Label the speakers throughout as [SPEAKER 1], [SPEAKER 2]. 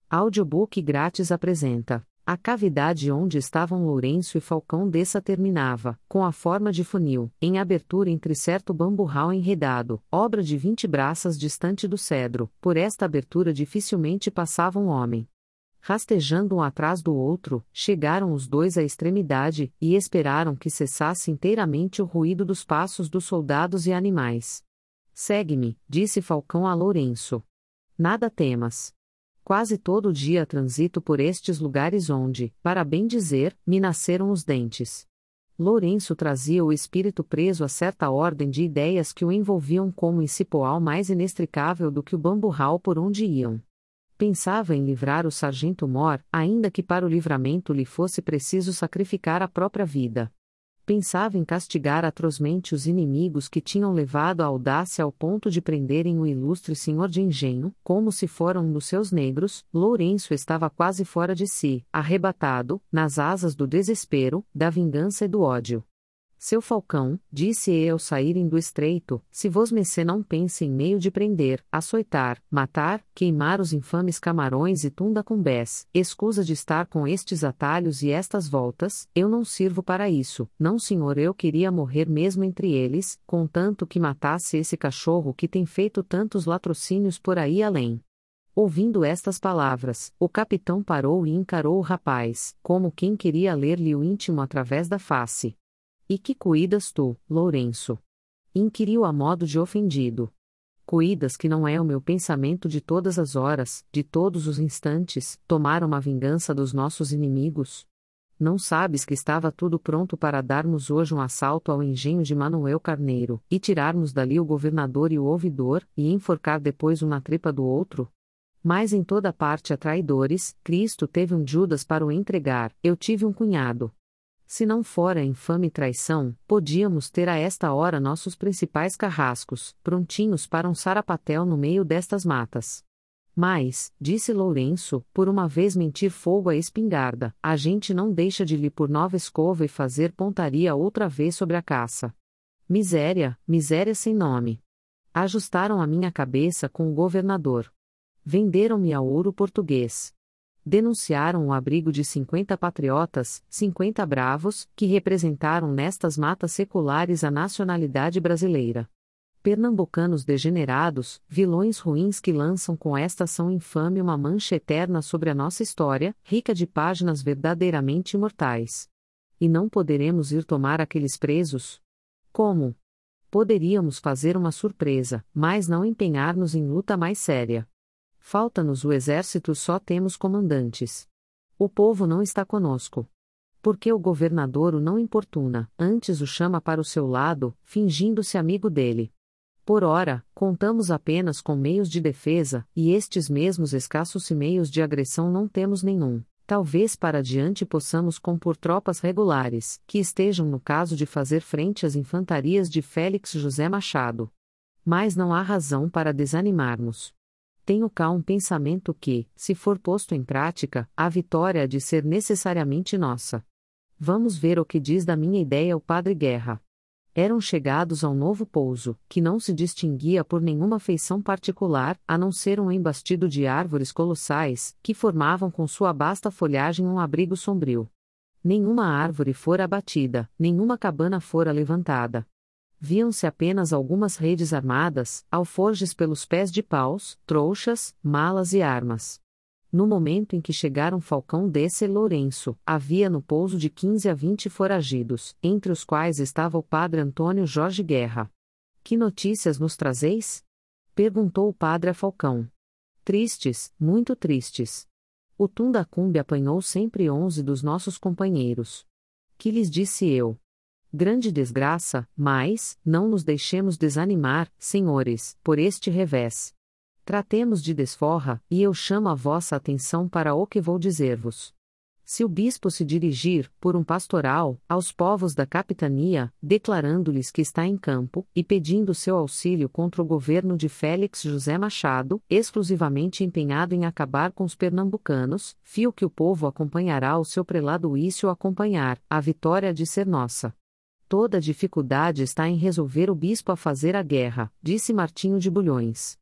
[SPEAKER 1] Audiobook grátis apresenta: A cavidade onde estavam Lourenço e Falcão Dessa terminava, com a forma de funil, em abertura entre certo bamburral enredado, obra de 20 braças distante do cedro. Por esta abertura dificilmente passava um homem. Rastejando um atrás do outro, chegaram os dois à extremidade, e esperaram que cessasse inteiramente o ruído dos passos dos soldados e animais. Segue-me, disse Falcão a Lourenço. Nada temas. Quase todo dia transito por estes lugares onde, para bem dizer, me nasceram os dentes. Lourenço trazia o espírito preso a certa ordem de ideias que o envolviam como em cipoal mais inextricável do que o bamburral por onde iam. Pensava em livrar o sargento Mor, ainda que para o livramento lhe fosse preciso sacrificar a própria vida. Pensava em castigar atrozmente os inimigos que tinham levado a audácia ao ponto de prenderem o ilustre senhor de engenho, como se foram um dos seus negros. Lourenço estava quase fora de si, arrebatado, nas asas do desespero, da vingança e do ódio. Seu Falcão, disse ele ao saírem do estreito, se vosmecê não pense em meio de prender, açoitar, matar, queimar os infames camarões e tundacumbés, escusa de estar com estes atalhos e estas voltas, eu não sirvo para isso, não senhor, eu queria morrer mesmo entre eles, contanto que matasse esse cachorro que tem feito tantos latrocínios por aí além. Ouvindo estas palavras, o capitão parou e encarou o rapaz, como quem queria ler-lhe o íntimo através da face. E que cuidas tu, Lourenço? Inquiriu a modo de ofendido. Cuidas que não é o meu pensamento de todas as horas, de todos os instantes, tomar uma vingança dos nossos inimigos? Não sabes que estava tudo pronto para darmos hoje um assalto ao engenho de Manuel Carneiro, e tirarmos dali o governador e o ouvidor, e enforcar depois um na tripa do outro? Mas em toda parte há traidores, Cristo teve um Judas para o entregar, eu tive um cunhado. Se não fora infame traição, podíamos ter a esta hora nossos principais carrascos, prontinhos para um sarapatel no meio destas matas. Mas, disse Lourenço, por uma vez mentir fogo à espingarda, a gente não deixa de lhe por nova escova e fazer pontaria outra vez sobre a caça. Miséria, miséria sem nome. Ajustaram a minha cabeça com o governador. Venderam-me ao ouro português. Denunciaram o abrigo de 50 patriotas, 50 bravos, que representaram nestas matas seculares a nacionalidade brasileira. Pernambucanos degenerados, vilões ruins que lançam com esta ação infame uma mancha eterna sobre a nossa história, rica de páginas verdadeiramente imortais. E não poderemos ir tomar aqueles presos? Como? Poderíamos fazer uma surpresa, mas não empenhar-nos em luta mais séria. Falta-nos o exército, só temos comandantes. O povo não está conosco. Porque o governador o não importuna, antes o chama para o seu lado, fingindo-se amigo dele. Por ora, contamos apenas com meios de defesa, e estes mesmos escassos meios de agressão não temos nenhum. Talvez para adiante possamos compor tropas regulares, que estejam no caso de fazer frente às infantarias de Félix José Machado. Mas não há razão para desanimarmos. Tenho cá um pensamento que, se for posto em prática, a vitória há de ser necessariamente nossa. Vamos ver o que diz da minha ideia o padre Guerra. Eram chegados a um novo pouso, que não se distinguia por nenhuma feição particular, a não ser um embastido de árvores colossais, que formavam com sua vasta folhagem um abrigo sombrio. Nenhuma árvore fora abatida, nenhuma cabana fora levantada. Viam-se apenas algumas redes armadas, alforjes pelos pés de paus, trouxas, malas e armas. No momento em que chegaram Falcão Dessa e Lourenço, havia no pouso de 15 a 20 foragidos, entre os quais estava o padre Antônio Jorge Guerra. Que notícias nos trazeis? Perguntou o padre a Falcão. Tristes, muito tristes. O Tundacumbe apanhou sempre 11 dos nossos companheiros. Que lhes disse eu? Grande desgraça, mas, não nos deixemos desanimar, senhores, por este revés. Tratemos de desforra, e eu chamo a vossa atenção para o que vou dizer-vos. Se o bispo se dirigir, por um pastoral, aos povos da capitania, declarando-lhes que está em campo, e pedindo seu auxílio contra o governo de Félix José Machado, exclusivamente empenhado em acabar com os pernambucanos, fio que o povo acompanhará o seu prelado e se o acompanhar, a vitória há de ser nossa. Toda a dificuldade está em resolver o bispo a fazer a guerra, disse Martinho de Bulhões.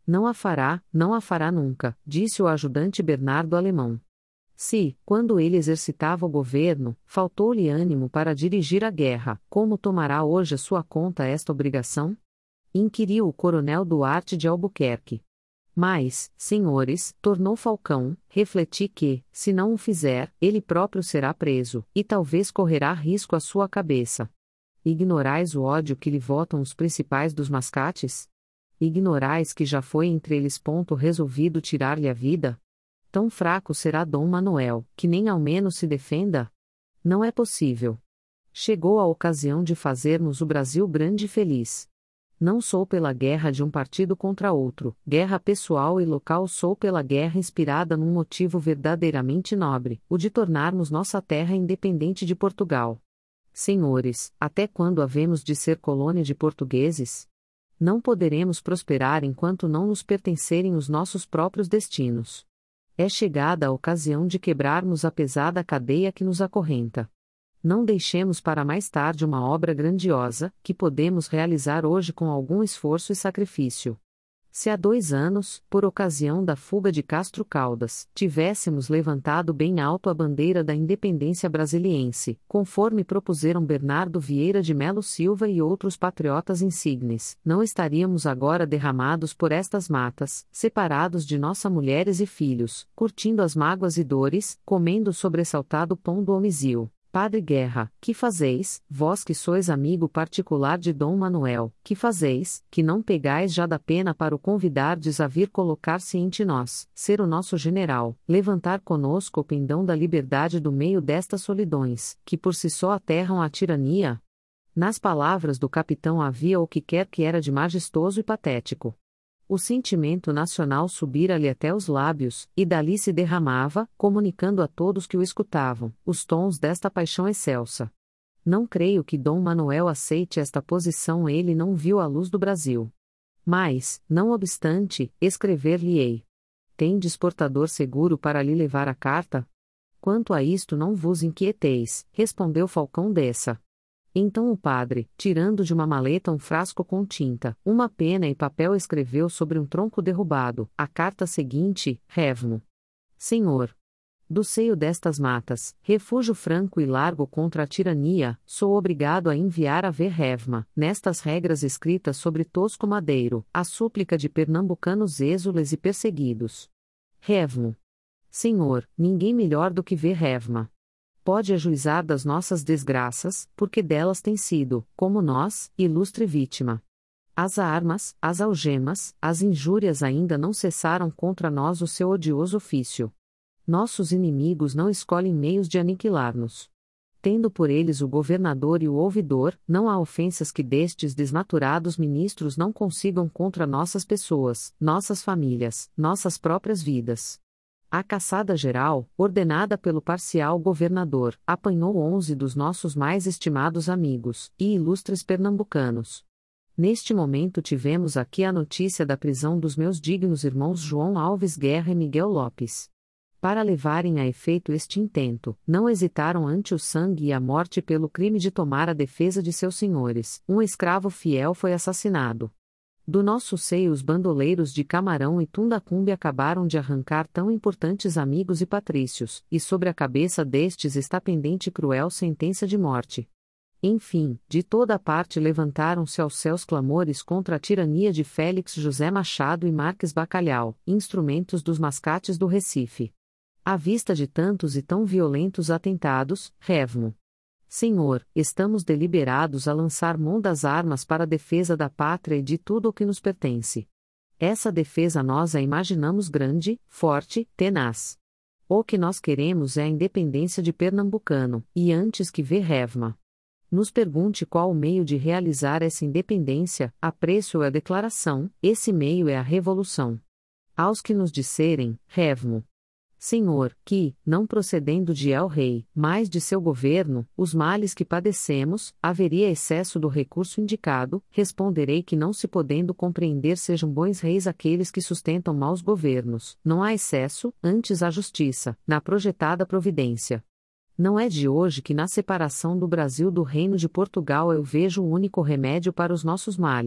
[SPEAKER 1] Não a fará nunca, disse o ajudante Bernardo Alemão. Se, quando ele exercitava o governo, faltou-lhe ânimo para dirigir a guerra, como tomará hoje a sua conta esta obrigação? Inquiriu o coronel Duarte de Albuquerque. Mas, senhores, tornou Falcão, refleti que, se não o fizer, ele próprio será preso, e talvez correrá risco à sua cabeça. Ignorais o ódio que lhe votam os principais dos mascates? Ignorais que já foi entre eles ponto resolvido tirar-lhe a vida? Tão fraco será Dom Manuel, que nem ao menos se defenda? Não é possível. Chegou a ocasião de fazermos o Brasil grande e feliz. Não sou pela guerra de um partido contra outro, guerra pessoal e local, sou pela guerra inspirada num motivo verdadeiramente nobre, o de tornarmos nossa terra independente de Portugal. Senhores, até quando havemos de ser colônia de portugueses? Não poderemos prosperar enquanto não nos pertencerem os nossos próprios destinos. É chegada a ocasião de quebrarmos a pesada cadeia que nos acorrenta. Não deixemos para mais tarde uma obra grandiosa, que podemos realizar hoje com algum esforço e sacrifício. Se há 2 anos, por ocasião da fuga de Castro Caldas, tivéssemos levantado bem alto a bandeira da independência brasiliense, conforme propuseram Bernardo Vieira de Melo Silva e outros patriotas insignes, não estaríamos agora derramados por estas matas, separados de nossas mulheres e filhos, curtindo as mágoas e dores, comendo o sobressaltado pão do homizil. Padre Guerra, que fazeis, vós que sois amigo particular de Dom Manuel, que fazeis, que não pegais já da pena para o convidardes a vir colocar-se entre nós, ser o nosso general, levantar conosco o pendão da liberdade do meio destas solidões, que por si só aterram a tirania? Nas palavras do capitão havia o que quer que era de majestoso e patético. O sentimento nacional subira-lhe até os lábios, e dali se derramava, comunicando a todos que o escutavam, os tons desta paixão excelsa. Não creio que Dom Manuel aceite esta posição, ele não viu a luz do Brasil. Mas, não obstante, escrever-lhe-ei. Tendes portador seguro para lhe levar a carta? Quanto a isto não vos inquieteis, respondeu Falcão Dessa. Então o padre, tirando de uma maleta um frasco com tinta, uma pena e papel, escreveu sobre um tronco derrubado, a carta seguinte: Revmo. Senhor. Do seio destas matas, refúgio franco e largo contra a tirania, sou obrigado a enviar a ver Revma, nestas regras escritas sobre tosco madeiro, a súplica de pernambucanos êxules e perseguidos. Revmo. Senhor, ninguém melhor do que ver Revma pode ajuizar das nossas desgraças, porque delas tem sido, como nós, ilustre vítima. As armas, as algemas, as injúrias ainda não cessaram contra nós o seu odioso ofício. Nossos inimigos não escolhem meios de aniquilar-nos. Tendo por eles o governador e o ouvidor, não há ofensas que destes desnaturados ministros não consigam contra nossas pessoas, nossas famílias, nossas próprias vidas. A caçada geral, ordenada pelo parcial governador, apanhou 11 dos nossos mais estimados amigos e ilustres pernambucanos. Neste momento tivemos aqui a notícia da prisão dos meus dignos irmãos João Alves Guerra e Miguel Lopes. Para levarem a efeito este intento, não hesitaram ante o sangue e a morte pelo crime de tomar a defesa de seus senhores. Um escravo fiel foi assassinado. Do nosso seio os bandoleiros de Camarão e Tundacumbe acabaram de arrancar tão importantes amigos e patrícios, e sobre a cabeça destes está pendente cruel sentença de morte. Enfim, de toda a parte levantaram-se aos céus clamores contra a tirania de Félix José Machado e Marques Bacalhau, instrumentos dos mascates do Recife. À vista de tantos e tão violentos atentados, Revmo. Senhor, estamos deliberados a lançar mão das armas para a defesa da pátria e de tudo o que nos pertence. Essa defesa nós a imaginamos grande, forte, tenaz. O que nós queremos é a independência de Pernambucano, e antes que vê Revma nos pergunte qual o meio de realizar essa independência, apreço a declaração, esse meio é a revolução. Aos que nos disserem, Revmo. Senhor, que, não procedendo de El-Rei, mas de seu governo, os males que padecemos, haveria excesso do recurso indicado, responderei que não se podendo compreender sejam bons reis aqueles que sustentam maus governos, não há excesso, antes há justiça, na projetada providência. Não é de hoje que na separação do Brasil do Reino de Portugal eu vejo o único remédio para os nossos males.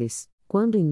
[SPEAKER 1] Quando em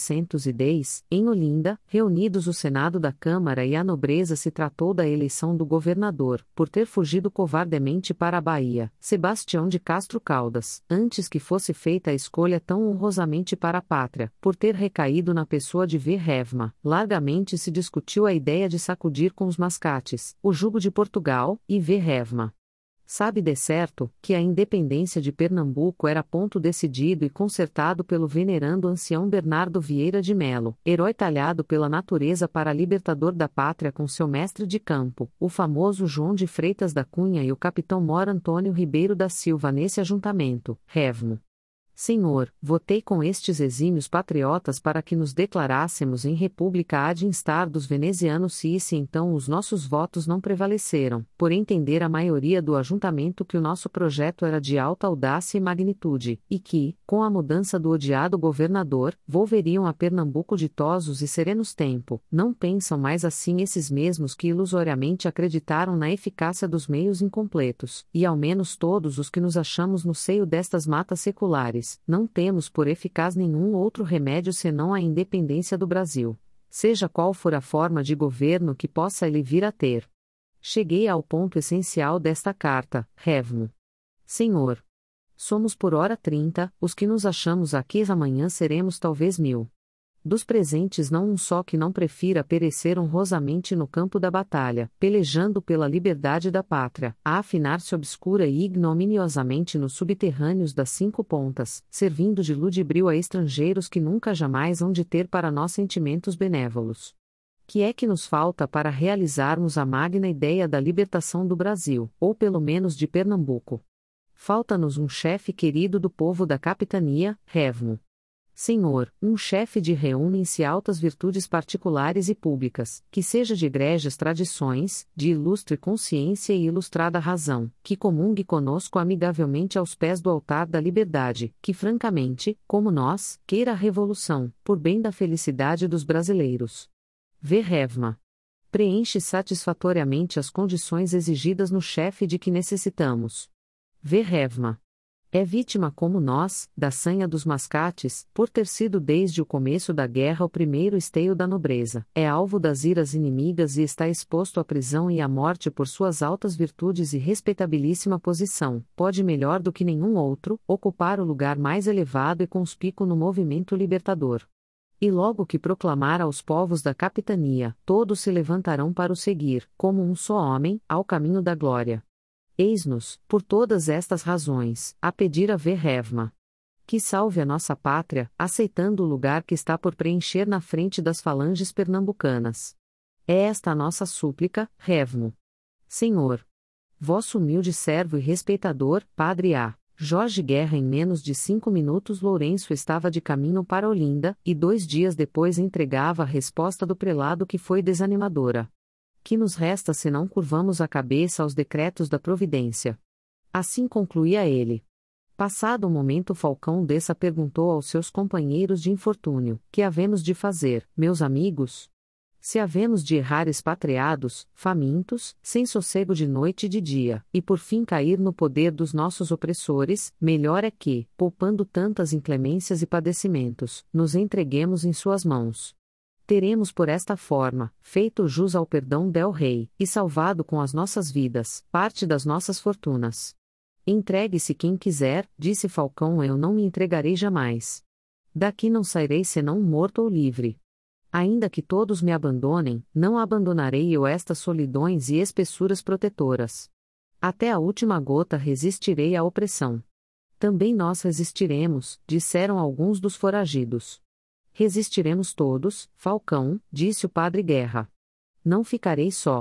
[SPEAKER 1] 1710, em Olinda, reunidos o Senado da Câmara e a nobreza se tratou da eleição do governador, por ter fugido covardemente para a Bahia, Sebastião de Castro Caldas, antes que fosse feita a escolha tão honrosamente para a pátria, por ter recaído na pessoa de V. Revma, largamente se discutiu a ideia de sacudir com os mascates, o jugo de Portugal, e V. Revma. Sabe de certo, que a independência de Pernambuco era ponto decidido e concertado pelo venerando ancião Bernardo Vieira de Melo, herói talhado pela natureza para libertador da pátria com seu mestre de campo, o famoso João de Freitas da Cunha e o capitão Mor Antônio Ribeiro da Silva nesse ajuntamento, Revmo. Senhor, votei com estes exímios patriotas para que nos declarássemos em república ad instar dos venezianos se então os nossos votos não prevaleceram, por entender a maioria do ajuntamento que o nosso projeto era de alta audácia e magnitude, e que, com a mudança do odiado governador, volveriam a Pernambuco ditosos e serenos tempo, não pensam mais assim esses mesmos que ilusoriamente acreditaram na eficácia dos meios incompletos, e ao menos todos os que nos achamos no seio destas matas seculares, não temos por eficaz nenhum outro remédio senão a independência do Brasil. Seja qual for a forma de governo que possa ele vir a ter. Cheguei ao ponto essencial desta carta, Revmo. Senhor, somos por hora 30, os que nos achamos aqui amanhã seremos talvez 1000. Dos presentes não um só que não prefira perecer honrosamente no campo da batalha, pelejando pela liberdade da pátria, a afinar-se obscura e ignominiosamente nos subterrâneos das 5 pontas, servindo de ludibril a estrangeiros que nunca jamais hão de ter para nós sentimentos benévolos. Que é que nos falta para realizarmos a magna ideia da libertação do Brasil, ou pelo menos de Pernambuco? Falta-nos um chefe querido do povo da capitania, Revmo. Senhor, um chefe de reúnem-se altas virtudes particulares e públicas, que seja de egrégias tradições, de ilustre consciência e ilustrada razão, que comungue conosco amigavelmente aos pés do altar da liberdade, que francamente, como nós, queira a revolução, por bem da felicidade dos brasileiros. V. Revma. Preenche satisfatoriamente as condições exigidas no chefe de que necessitamos. V. Revma. É vítima como nós, da sanha dos mascates, por ter sido desde o começo da guerra o primeiro esteio da nobreza, é alvo das iras inimigas e está exposto à prisão e à morte por suas altas virtudes e respeitabilíssima posição, pode melhor do que nenhum outro, ocupar o lugar mais elevado e conspícuo no movimento libertador. E logo que proclamar aos povos da capitania, todos se levantarão para o seguir, como um só homem, ao caminho da glória. Eis-nos, por todas estas razões, a pedir a V. Revma. Que salve a nossa pátria, aceitando o lugar que está por preencher na frente das falanges pernambucanas. É esta a nossa súplica, Revmo. Senhor. Vosso humilde servo e respeitador, Padre A. Jorge Guerra. Em menos de 5 minutos Lourenço estava de caminho para Olinda, e 2 dias depois entregava a resposta do prelado que foi desanimadora. Que nos resta se não curvamos a cabeça aos decretos da providência? Assim concluía ele. Passado um momento Falcão Dessa perguntou aos seus companheiros de infortúnio, que havemos de fazer, meus amigos? Se havemos de errar expatriados, famintos, sem sossego de noite e de dia, e por fim cair no poder dos nossos opressores, melhor é que, poupando tantas inclemências e padecimentos, nos entreguemos em suas mãos. Teremos por esta forma, feito jus ao perdão del Rei, e salvado com as nossas vidas, parte das nossas fortunas. Entregue-se quem quiser, disse Falcão, eu não me entregarei jamais. Daqui não sairei senão morto ou livre. Ainda que todos me abandonem, não abandonarei eu estas solidões e espessuras protetoras. Até a última gota resistirei à opressão. Também nós resistiremos, disseram alguns dos foragidos. Resistiremos todos, Falcão, disse o Padre Guerra. Não ficarei só.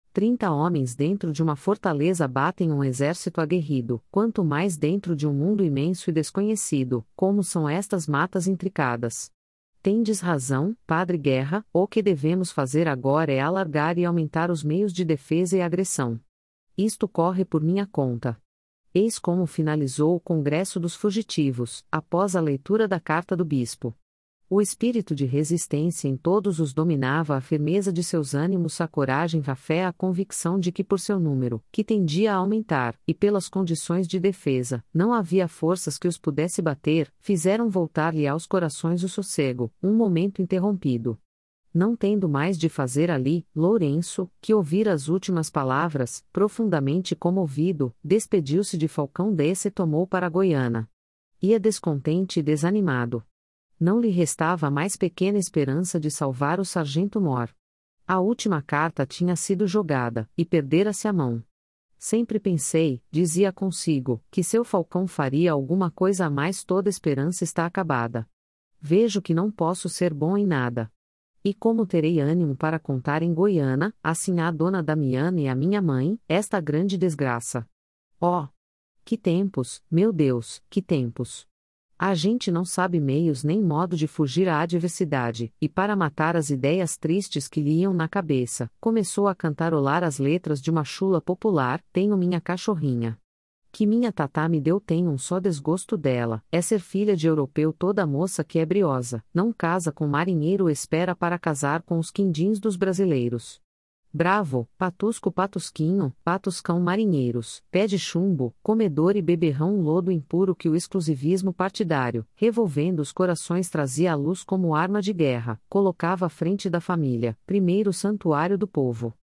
[SPEAKER 1] 30 homens dentro de uma fortaleza batem um exército aguerrido, quanto mais dentro de um mundo imenso e desconhecido, como são estas matas intricadas. Tendes razão, Padre Guerra, o que devemos fazer agora é alargar e aumentar os meios de defesa e agressão. Isto corre por minha conta. Eis como finalizou o Congresso dos Fugitivos, após a leitura da carta do bispo. O espírito de resistência em todos os dominava a firmeza de seus ânimos, a coragem, a fé, a convicção de que por seu número, que tendia a aumentar, e pelas condições de defesa, não havia forças que os pudesse bater, fizeram voltar-lhe aos corações o sossego, um momento interrompido. Não tendo mais de fazer ali, Lourenço, que ouvira as últimas palavras, profundamente comovido, despediu-se de Falcão Desse e tomou para Goiânia. Ia descontente e desanimado. Não lhe restava a mais pequena esperança de salvar o sargento Mor. A última carta tinha sido jogada, e perdera-se a mão. Sempre pensei, dizia consigo, que seu Falcão faria alguma coisa a mais, toda esperança está acabada. Vejo que não posso ser bom em nada. E como terei ânimo para contar em Goiânia, assim a dona Damiana e a minha mãe, esta grande desgraça? Oh! Que tempos, meu Deus, que tempos! A gente não sabe meios nem modo de fugir à adversidade, e para matar as ideias tristes que lhe iam na cabeça, começou a cantarolar as letras de uma chula popular: tenho minha cachorrinha. Que minha tatá me deu, tenho um só desgosto dela, é ser filha de europeu, toda moça que é briosa, não casa com marinheiro, espera para casar com os quindins dos brasileiros. Bravo, patusco patusquinho, patuscão marinheiros, pé de chumbo, comedor e beberrão, lodo impuro que o exclusivismo partidário, revolvendo os corações, trazia à luz como arma de guerra, colocava à frente da família, primeiro santuário do povo.